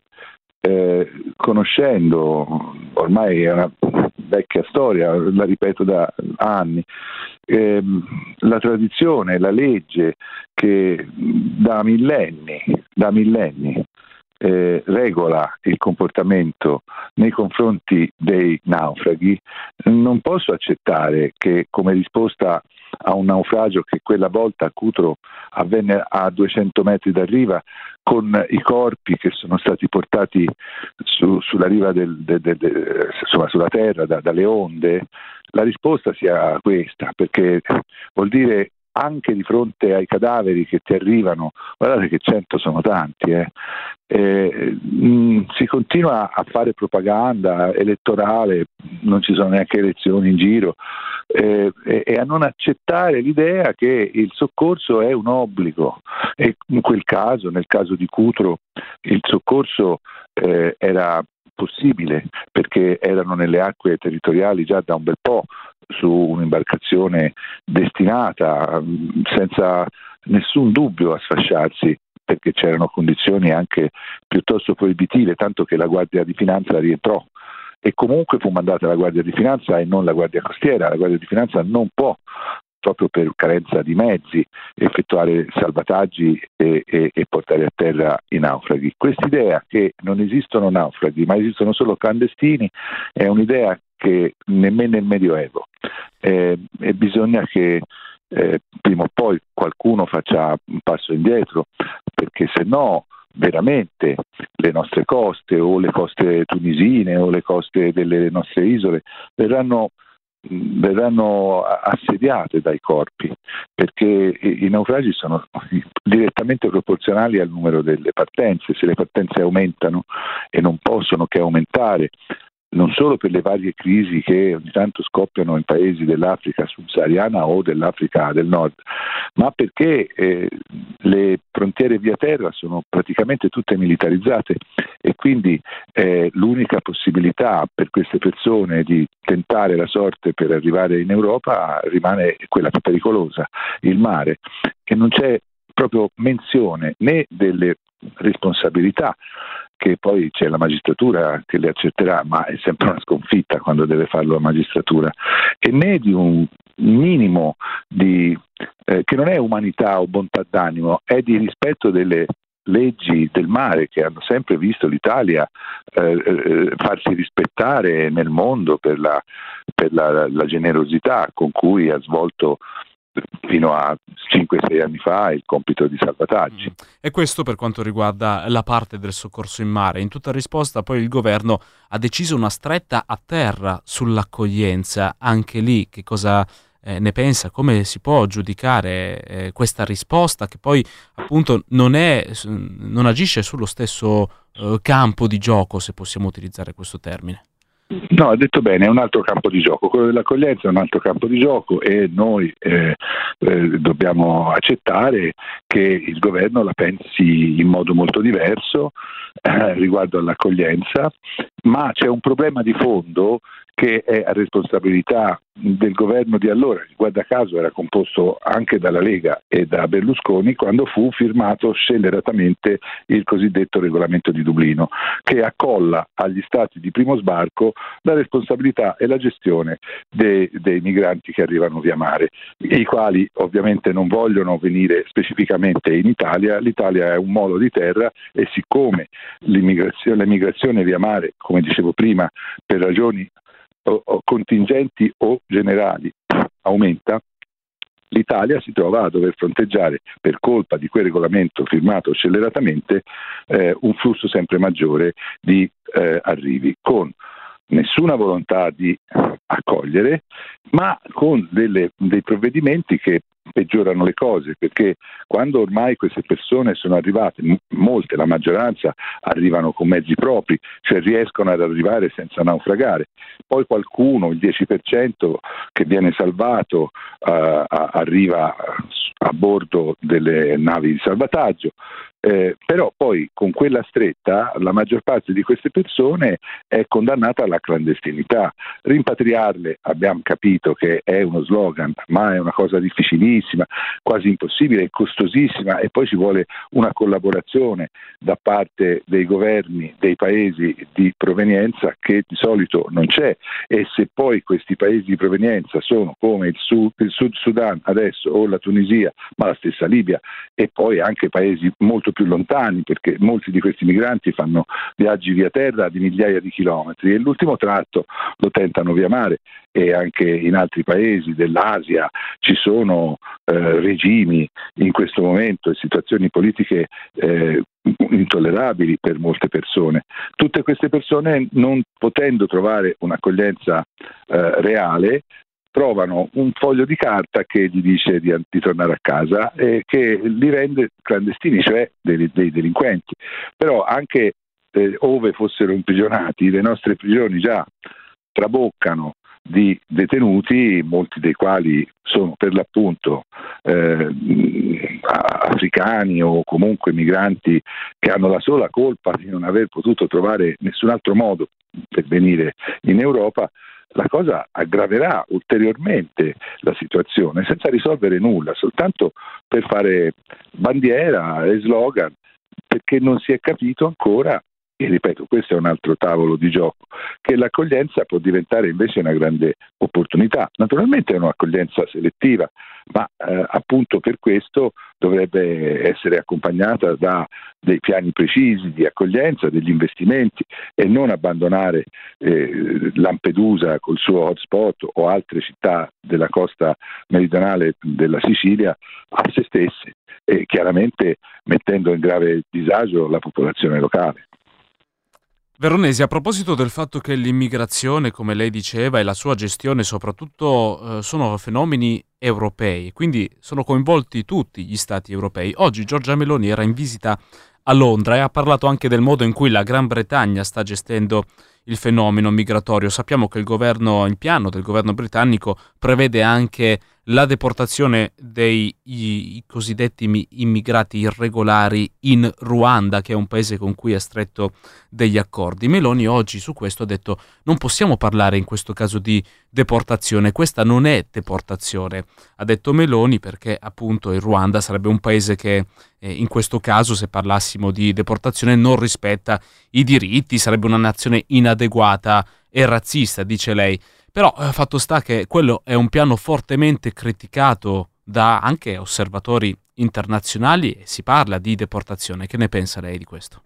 conoscendo, ormai è una vecchia storia, la ripeto da anni, la tradizione, la legge che da millenni regola il comportamento nei confronti dei naufraghi, non posso accettare che come risposta a un naufragio che quella volta a Cutro avvenne a 200 metri da riva, con i corpi che sono stati portati sulla riva insomma, sulla terra dalle onde, la risposta sia questa, perché vuol dire anche di fronte ai cadaveri che ti arrivano, guardate che 100 sono tanti, si continua a fare propaganda elettorale, non ci sono neanche elezioni in giro, e a non accettare l'idea che il soccorso è un obbligo, e in quel caso, nel caso di Cutro, il soccorso era possibile perché erano nelle acque territoriali già da un bel po', su un'imbarcazione destinata senza nessun dubbio a sfasciarsi, perché c'erano condizioni anche piuttosto proibitive, tanto che la Guardia di Finanza rientrò e comunque fu mandata la Guardia di Finanza e non la Guardia Costiera. La Guardia di Finanza non può, proprio per carenza di mezzi, effettuare salvataggi e portare a terra i naufraghi. Quest'idea che non esistono naufraghi ma esistono solo clandestini è un'idea che nemmeno nel Medioevo, e bisogna che prima o poi qualcuno faccia un passo indietro, perché se no veramente le nostre coste o le coste tunisine o le coste delle nostre isole verranno assediate dai corpi, perché i naufragi sono direttamente proporzionali al numero delle partenze. Se le partenze aumentano, e non possono che aumentare, non solo per le varie crisi che ogni tanto scoppiano in paesi dell'Africa subsahariana o dell'Africa del Nord, ma perché le frontiere via terra sono praticamente tutte militarizzate e quindi l'unica possibilità per queste persone di tentare la sorte per arrivare in Europa rimane quella più pericolosa, il mare, e non c'è proprio menzione né delle responsabilità che poi c'è la magistratura che le accetterà, ma è sempre una sconfitta quando deve farlo la magistratura, e né di un minimo di che non è umanità o bontà d'animo, è di rispetto delle leggi del mare che hanno sempre visto l'Italia farsi rispettare nel mondo per la generosità con cui ha svolto fino a 5-6 anni fa il compito di salvataggi. E questo per quanto riguarda la parte del soccorso in mare. In tutta risposta poi il governo ha deciso una stretta a terra sull'accoglienza. Anche lì che cosa ne pensa? Come si può giudicare questa risposta che poi appunto non agisce sullo stesso campo di gioco, se possiamo utilizzare questo termine? No, ha detto bene, è un altro campo di gioco, quello dell'accoglienza è un altro campo di gioco e noi dobbiamo accettare che il governo la pensi in modo molto diverso riguardo all'accoglienza, ma c'è un problema di fondo che è a responsabilità del governo di allora, che guarda caso era composto anche dalla Lega e da Berlusconi, quando fu firmato scelleratamente il cosiddetto regolamento di Dublino, che accolla agli stati di primo sbarco la responsabilità e la gestione dei migranti che arrivano via mare, i quali ovviamente non vogliono venire specificamente in Italia. L'Italia è un molo di terra e siccome l'immigrazione via mare, come dicevo prima, per ragioni o contingenti o generali aumenta, l'Italia si trova a dover fronteggiare, per colpa di quel regolamento firmato scelleratamente, un flusso sempre maggiore di arrivi, con nessuna volontà di accogliere, ma con dei provvedimenti che peggiorano le cose, perché quando ormai queste persone sono arrivate, molte, la maggioranza, arrivano con mezzi propri, cioè riescono ad arrivare senza naufragare, poi qualcuno, il 10% che viene salvato, arriva a bordo delle navi di salvataggio, però poi con quella stretta la maggior parte di queste persone è condannata alla clandestinità. Rimpatriarle abbiamo capito che è uno slogan, ma è una cosa difficilissima, quasi impossibile e costosissima, e poi ci vuole una collaborazione da parte dei governi dei paesi di provenienza che di solito non c'è, e se poi questi paesi di provenienza sono come il Sud Sudan adesso o la Tunisia, ma la stessa Libia, e poi anche paesi molto più lontani, perché molti di questi migranti fanno viaggi via terra di migliaia di chilometri e l'ultimo tratto lo tentano via mare, e anche in altri paesi dell'Asia ci sono regimi in questo momento e situazioni politiche intollerabili per molte persone. Tutte queste persone, non potendo trovare un'accoglienza reale, trovano un foglio di carta che gli dice di tornare a casa e che li rende clandestini, cioè dei delinquenti. Però anche ove fossero imprigionati, le nostre prigioni già traboccano di detenuti, molti dei quali sono per l'appunto africani o comunque migranti che hanno la sola colpa di non aver potuto trovare nessun altro modo per venire in Europa. La cosa aggraverà ulteriormente la situazione senza risolvere nulla, soltanto per fare bandiera e slogan, perché non si è capito ancora, e ripeto, questo è un altro tavolo di gioco, che l'accoglienza può diventare invece una grande opportunità. Naturalmente è un'accoglienza selettiva, ma appunto per questo dovrebbe essere accompagnata da dei piani precisi di accoglienza, degli investimenti, e non abbandonare Lampedusa col suo hotspot o altre città della costa meridionale della Sicilia a se stesse, e chiaramente mettendo in grave disagio la popolazione locale. Veronesi, a proposito del fatto che l'immigrazione, come lei diceva, e la sua gestione soprattutto sono fenomeni europei, quindi sono coinvolti tutti gli stati europei. Oggi Giorgia Meloni era in visita a Londra e ha parlato anche del modo in cui la Gran Bretagna sta gestendo il fenomeno migratorio. Sappiamo che il piano del governo britannico prevede anche la deportazione dei i cosiddetti immigrati irregolari in Ruanda, che è un paese con cui ha stretto degli accordi. Meloni oggi su questo ha detto: non possiamo parlare in questo caso di deportazione, questa non è deportazione, ha detto Meloni, perché appunto il Ruanda sarebbe un paese che in questo caso, se parlassimo di deportazione, non rispetta i diritti, sarebbe una nazione inadeguata e razzista, dice lei. Però fatto sta che quello è un piano fortemente criticato da anche osservatori internazionali e si parla di deportazione. Che ne pensa lei di questo?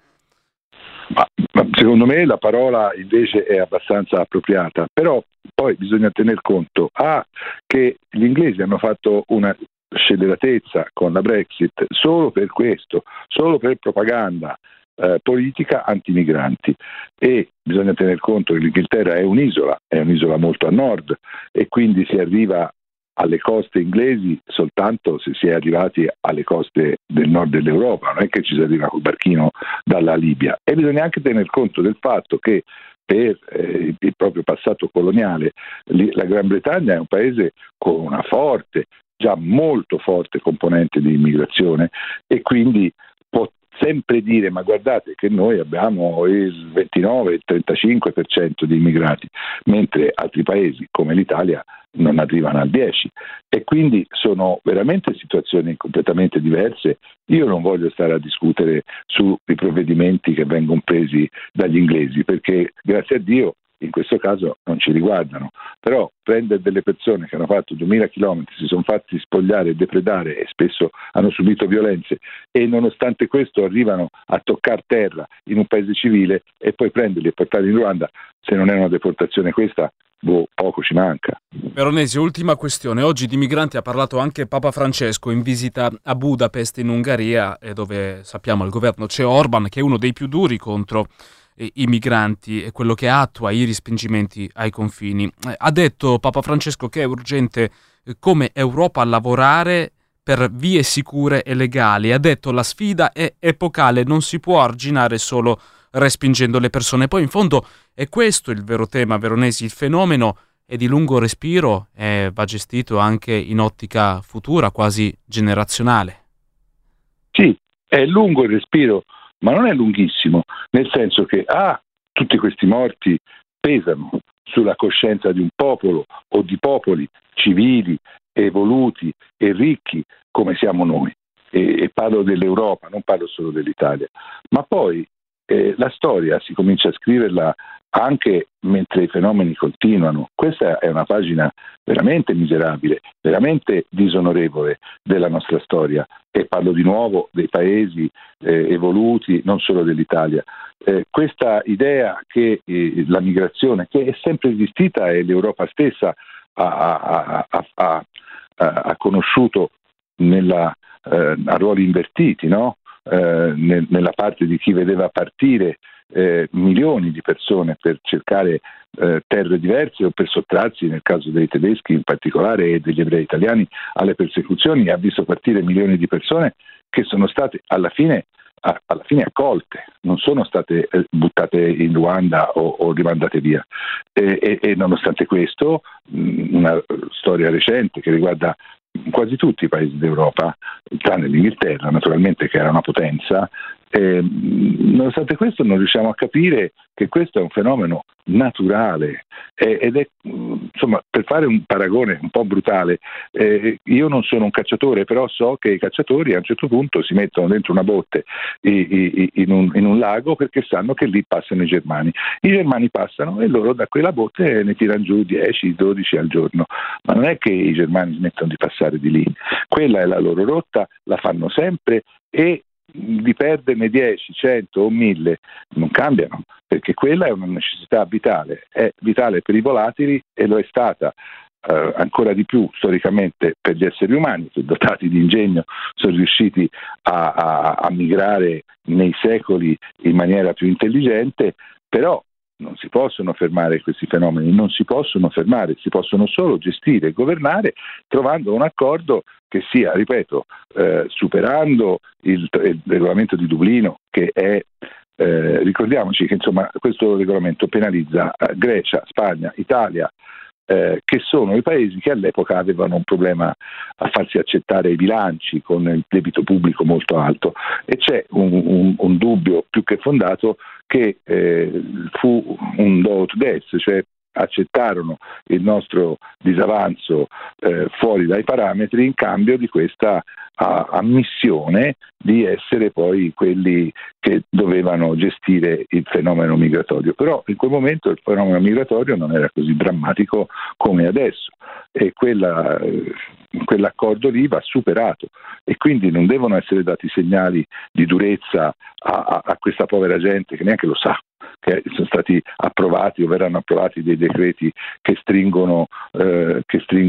Ma secondo me la parola invece è abbastanza appropriata, però poi bisogna tener conto che gli inglesi hanno fatto una scelleratezza con la Brexit solo per questo, solo per propaganda politica antimigranti, e bisogna tener conto che l'Inghilterra è un'isola molto a nord, e quindi si arriva alle coste inglesi soltanto se si è arrivati alle coste del nord dell'Europa, non è che ci si arriva col barchino dalla Libia. E bisogna anche tener conto del fatto che per il proprio passato coloniale la Gran Bretagna è un paese con una già molto forte componente di immigrazione, e quindi può sempre dire: ma guardate che noi abbiamo il 29, il 35% di immigrati, mentre altri paesi come l'Italia non arrivano al 10%, e quindi sono veramente situazioni completamente diverse. Io non voglio stare a discutere sui provvedimenti che vengono presi dagli inglesi, perché grazie a Dio in questo caso non ci riguardano, però prendere delle persone che hanno fatto 2000 chilometri, si sono fatti spogliare e depredare e spesso hanno subito violenze, e nonostante questo arrivano a toccare terra in un paese civile, e poi prenderli e portarli in Ruanda, se non è una deportazione questa, poco ci manca. Veronesi, ultima questione. Oggi di migranti ha parlato anche Papa Francesco in visita a Budapest in Ungheria, dove sappiamo al governo c'è Orban, che è uno dei più duri contro i migranti e quello che attua i respingimenti ai confini. Ha detto Papa Francesco che è urgente come Europa lavorare per vie sicure e legali. Ha detto: la sfida è epocale, non si può arginare solo respingendo le persone. Poi in fondo è questo il vero tema, Veronesi, il fenomeno è di lungo respiro e va gestito anche in ottica futura, quasi generazionale. Sì, è lungo il respiro, ma non è lunghissimo, nel senso che tutti questi morti pesano sulla coscienza di un popolo o di popoli civili, evoluti e ricchi come siamo noi, e parlo dell'Europa, non parlo solo dell'Italia. Ma poi la storia si comincia a scriverla anche mentre i fenomeni continuano. Questa è una pagina veramente miserabile, veramente disonorevole della nostra storia, e parlo di nuovo dei paesi evoluti, non solo dell'Italia. Questa idea che la migrazione, che è sempre esistita e l'Europa stessa ha conosciuto a ruoli invertiti, no? Nella parte di chi vedeva partire milioni di persone per cercare terre diverse o per sottrarsi, nel caso dei tedeschi in particolare e degli ebrei italiani, alle persecuzioni, ha visto partire milioni di persone che sono state alla fine accolte, non sono state buttate in Ruanda o rimandate via, e nonostante questo una storia recente che riguarda quasi tutti i paesi d'Europa, tranne l'Inghilterra naturalmente, che era una potenza, nonostante questo non riusciamo a capire che questo è un fenomeno naturale, ed è, insomma, per fare un paragone un po' brutale, io non sono un cacciatore, però so che i cacciatori a un certo punto si mettono dentro una botte in un lago, perché sanno che lì passano i germani passano, e loro da quella botte ne tirano giù 10-12 al giorno, ma non è che i germani smettono di passare di lì, quella è la loro rotta, la fanno sempre, e di perderne 10, 100 o 1000 non cambiano, perché quella è una necessità vitale, è vitale per i volatili, e lo è stata ancora di più storicamente per gli esseri umani, che dotati di ingegno sono riusciti a migrare nei secoli in maniera più intelligente. Però non si possono fermare questi fenomeni, non si possono fermare, si possono solo gestire e governare trovando un accordo che sia, ripeto, superando il regolamento di Dublino, che è Ricordiamoci che insomma questo regolamento penalizza Grecia, Spagna, Italia, che sono i paesi che all'epoca avevano un problema a farsi accettare i bilanci con il debito pubblico molto alto, e c'è un dubbio più che fondato che fu un do ut des, cioè accettarono il nostro disavanzo fuori dai parametri in cambio di questa ammissione di essere poi quelli che dovevano gestire il fenomeno migratorio. Però in quel momento il fenomeno migratorio non era così drammatico come adesso, e quell'accordo lì va superato, e quindi non devono essere dati segnali di durezza a questa povera gente che neanche lo sa che sono stati approvati o verranno approvati dei decreti che stringono le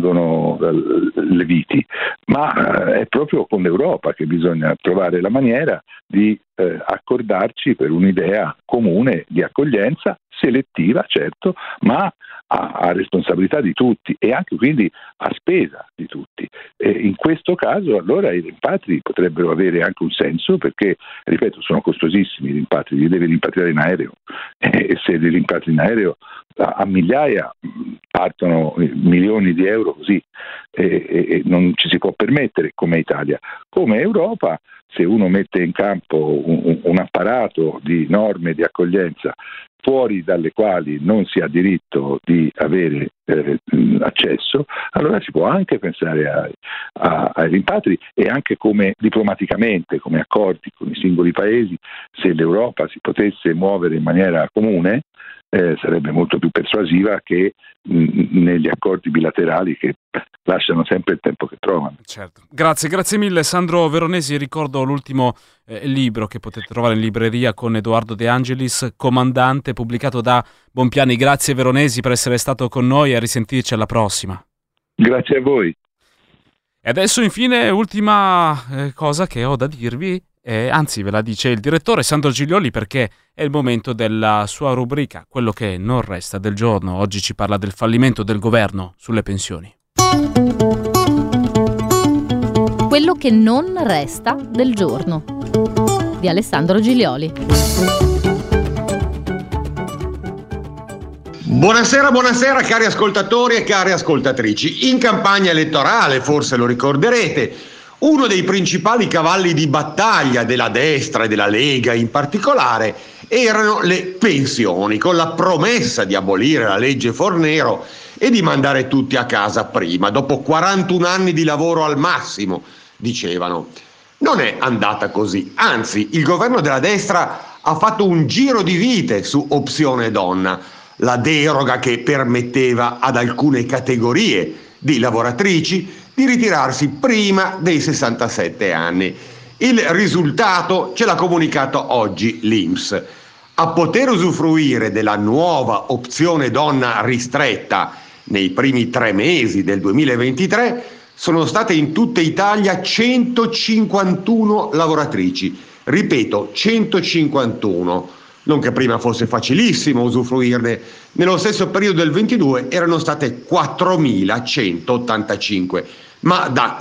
viti, ma è proprio con l'Europa che bisogna trovare la maniera di accordarci per un'idea comune di accoglienza selettiva, certo, ma a responsabilità di tutti, e anche quindi a spesa di tutti. E in questo caso allora i rimpatri potrebbero avere anche un senso, perché, ripeto, sono costosissimi i rimpatri, li devi rimpatriare in aereo, e se li rimpatri in aereo a migliaia partono milioni di euro così, e non ci si può permettere come Italia. Come Europa, se uno mette in campo un apparato di norme di accoglienza fuori dalle quali non si ha diritto di avere accesso, allora si può anche pensare ai rimpatri, e anche come diplomaticamente, come accordi con i singoli paesi, se l'Europa si potesse muovere in maniera comune, sarebbe molto più persuasiva che negli accordi bilaterali che lasciano sempre il tempo che trovano. Certo. Grazie mille Sandro Veronesi. Ricordo l'ultimo libro che potete trovare in libreria con Edoardo De Angelis, Comandante, pubblicato da Bompiani. Grazie Veronesi per essere stato con noi, e a risentirci alla prossima. Grazie a voi. E adesso infine ultima cosa che ho da dirvi, anzi ve la dice il direttore Sandro Giglioli, perché è il momento della sua rubrica Quello che non resta del giorno. Oggi ci parla del fallimento del governo sulle pensioni. Quello che non resta del giorno di Alessandro Giglioli. Buonasera cari ascoltatori e cari ascoltatrici. In campagna elettorale, forse lo ricorderete, uno dei principali cavalli di battaglia della destra e della Lega in particolare erano le pensioni, con la promessa di abolire la legge Fornero e di mandare tutti a casa prima, dopo 41 anni di lavoro al massimo, dicevano. Non è andata così, anzi il governo della destra ha fatto un giro di vite su Opzione Donna, la deroga che permetteva ad alcune categorie di lavoratrici di ritirarsi prima dei 67 anni. Il risultato ce l'ha comunicato oggi l'INPS. A poter usufruire della nuova Opzione Donna ristretta nei primi 3 mesi del 2023 sono state in tutta Italia 151 lavoratrici. Ripeto, 151. Non che prima fosse facilissimo usufruirne. Nello stesso periodo del 22 erano state 4.185. Ma da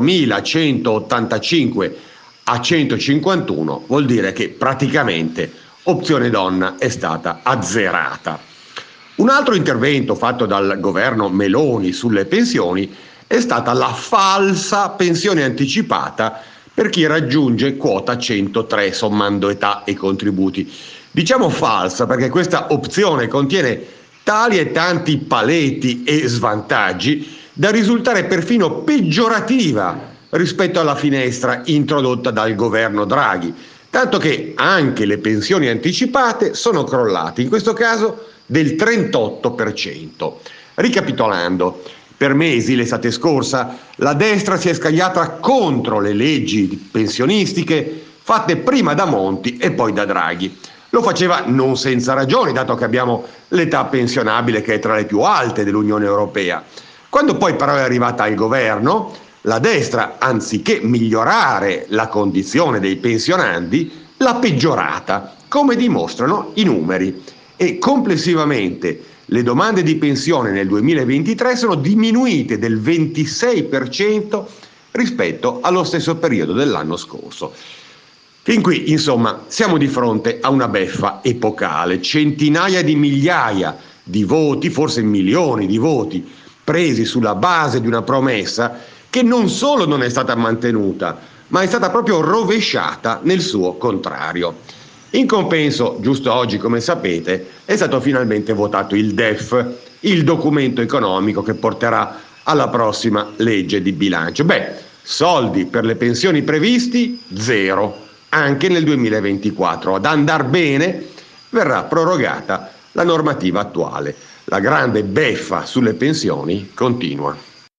4.185 a 151 vuol dire che praticamente Opzione Donna è stata azzerata. Un altro intervento fatto dal governo Meloni sulle pensioni è stata la falsa pensione anticipata per chi raggiunge quota 103 sommando età e contributi. Diciamo falsa perché questa opzione contiene tali e tanti paletti e svantaggi da risultare perfino peggiorativa rispetto alla finestra introdotta dal governo Draghi, tanto che anche le pensioni anticipate sono crollate, in questo caso del 38%. Ricapitolando, per mesi, l'estate scorsa, la destra si è scagliata contro le leggi pensionistiche fatte prima da Monti e poi da Draghi. Lo faceva non senza ragioni, dato che abbiamo l'età pensionabile che è tra le più alte dell'Unione Europea. Quando poi però è arrivata al governo, la destra, anziché migliorare la condizione dei pensionandi, l'ha peggiorata, come dimostrano i numeri. E complessivamente le domande di pensione nel 2023 sono diminuite del 26% rispetto allo stesso periodo dell'anno scorso. Fin qui, insomma, siamo di fronte a una beffa epocale, centinaia di migliaia di voti, forse milioni di voti, presi sulla base di una promessa che non solo non è stata mantenuta, ma è stata proprio rovesciata nel suo contrario. In compenso, giusto oggi, come sapete, è stato finalmente votato il DEF, il documento economico che porterà alla prossima legge di bilancio. Soldi per le pensioni previsti, zero, anche nel 2024. Ad andar bene verrà prorogata la normativa attuale. La grande beffa sulle pensioni continua.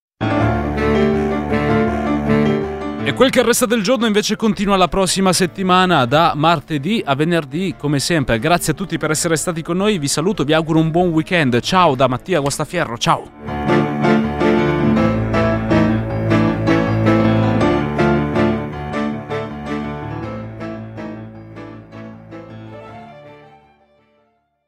E quel che resta del giorno invece continua la prossima settimana, da martedì a venerdì, come sempre. Grazie a tutti per essere stati con noi, vi saluto, vi auguro un buon weekend. Ciao da Mattia Guastafierro, ciao!